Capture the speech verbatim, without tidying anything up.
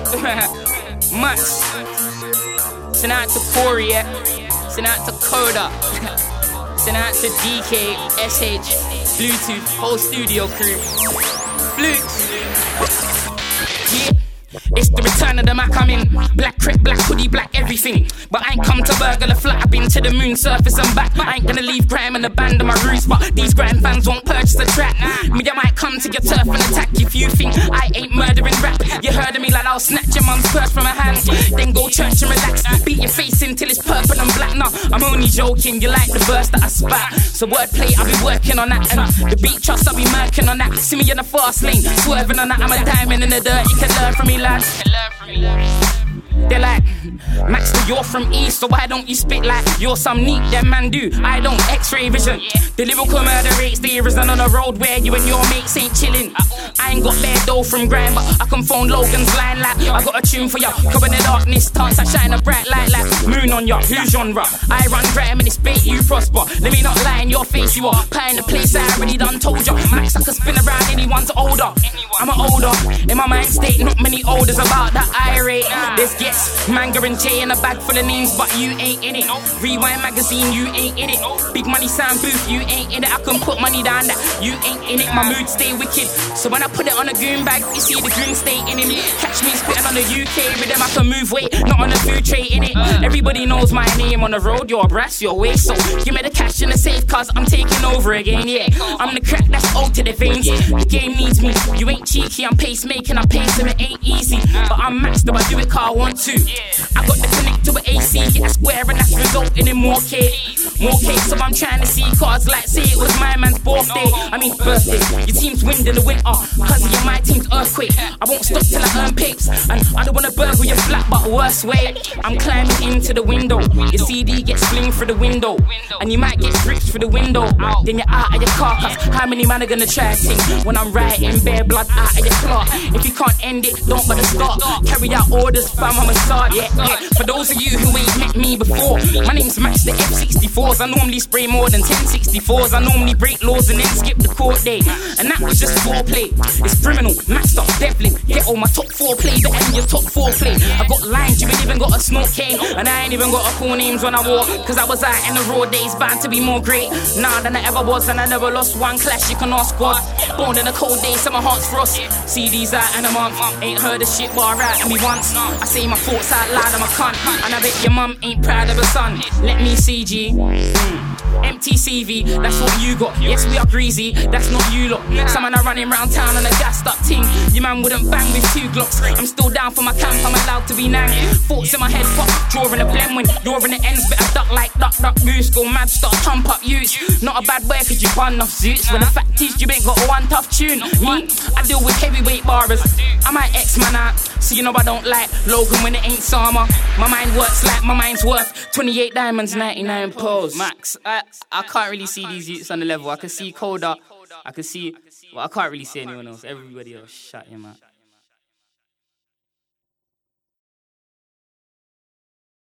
Max. Send out to Corey, yeah. Send out to Coda. Send out to D K, S H, Bluetooth, whole studio crew. Flutes. Yeah. It's the return of the Mac, I'm in. Black crep, black hoodie, black everything. But I ain't come to burgle the flat, I've been to the moon surface and back. I ain't gonna leave grime and the band of my roots, but these grime fans won't purchase the track. Me, I might come to your turf and attack if you think I ain't murdering rap. You heard of me like I'll snatch your mum's purse from her hand, then go church and relax. Beat your face until it's purple and black. No, I'm only joking, you like the verse that I spat. So wordplay, I'll be working on that. And the beat trust, I'll be murking on that. See me in the fast lane, swerving on that. I'm a diamond in the dirt, you can learn from me, lads. They're like, Max, you're from East, so why don't you spit like you're some neat? Them man do, I don't. X-ray vision. The lyrical murder rates, there isn't on a road where you and your mates ain't chilling. I ain't got bare dough from grind, but I can phone Logan's line like I got a tune for ya. Cover in the darkness, dance, I shine a bright light like moon on ya. Who's genre? I run grime and it's bait, you prosper. Let me not lie in your face, you are pie in the place I already done told ya. Max, I can spin around anyone's older. I'm an older, in my mind state, not many olders about that I rate. There's guests, Manga and Jay in a bag full of names, but you ain't in it. Rewind magazine, you ain't in it. Big money sound booth, you ain't in it. I can put money down that, you ain't in it. My mood stay wicked, so when I put it on a goon bag, you see the goon stay in it. Catch me spitting on the U K rhythm, I can move weight, not on a food tray in it. Everybody knows my name on the road, your brass, your waist. So give me the cash in the safe, cause I'm taking over again, yeah. I'm the crack that's old to the veins. The game needs me, you ain't cheeky, I'm pacemaking, I'm pacing, it ain't easy. But I'm maxed up, I do it cause I want to. I got the connect to an A C, get a square and that's resulting in more cake. More cake, so I'm trying to see cards like say it was my man's birthday. I mean birthday, your team's wind in the winter, cause of your my team's earthquake. I won't stop till I earn papes, and I don't wanna burgle your flat, but worse way. I'm climbing into the window, your C D gets flinged through the window, and you might get ripped through the window. Then you're out of your car, cause how many man are gonna try a thing when I'm writing bare blood out of your clock? If you can't end it, don't bother start. Carry out orders, fam, I'm a start, yeah, yeah. For those of you who ain't met me before, my name's Max the F sixty-fours. I normally spray more than ten sixty-fours. I normally break laws and then skip the court day, and that was just foreplay. It's criminal, maxed up, devlin. Get all my top four play, better than your top four play. I got lines, you ain't even got a snort cane, and I ain't even got a cool names when I walk, cause I was out in the raw days, bound to be more great now than I ever was, and I never lost one clash. You can ask God. Born in a cold day, so my heart's frost. C Ds out in a month, ain't heard a shit bar out and me once. I say my thoughts out loud, I'm a cunt, and I bet your mum ain't proud of her son. Let me see, G. Mm. Empty C V, that's what you got. Yes, we are greasy, that's not you lot. Some man are running round town on a gassed up ting. Your man wouldn't bang with two glocks. I'm still down for my camp, I'm allowed to be nang. Thoughts in my head, fuck, drawing a blend when you're in the ends. Better duck like duck, duck, goose. Go mad, start thump up use. Not a bad boy, cause you bun off suits. When the fact is, you ain't got one tough tune. Me, I deal with heavyweight barbers. I'm my ex-man out, so you know I don't like Logan when it ain't summer. My mind works like my mind's worth twenty-eight diamonds, ninety-nine pearls. Max, I, I can't really see these youths on the level. I can see Coda, I can see, well, I can't really see anyone else. Everybody else, shut him out.